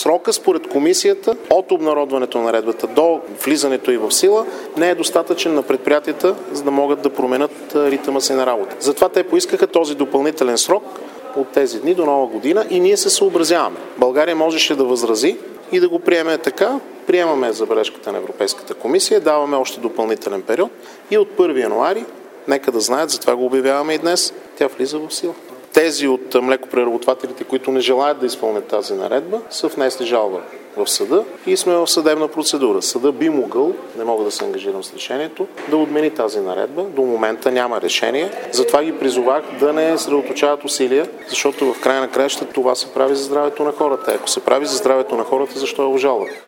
Срока според комисията от обнародването на наредбата до влизането й в сила не е достатъчен на предприятията, за да могат да променят ритъма си на работа. Затова те поискаха този допълнителен срок от тези дни до Нова година и ние се съобразяваме. България можеше да възрази и да го приеме така. Приемаме забележката на Европейската комисия, даваме още допълнителен период и от 1 януари, нека да знаят, затова го обявяваме и днес, тя влиза в сила. Тези от млекопреработвателите, които не желаят да изпълнят тази наредба, са внесли жалба в съда и сме в съдебна процедура. Съда би могъл, не мога да се ангажирам с решението, да отмени тази наредба. До момента няма решение. Затова ги призовах да не съсредоточават усилия, защото в края на краищата това се прави за здравето на хората. Ако се прави за здравето на хората, защо я обжалват?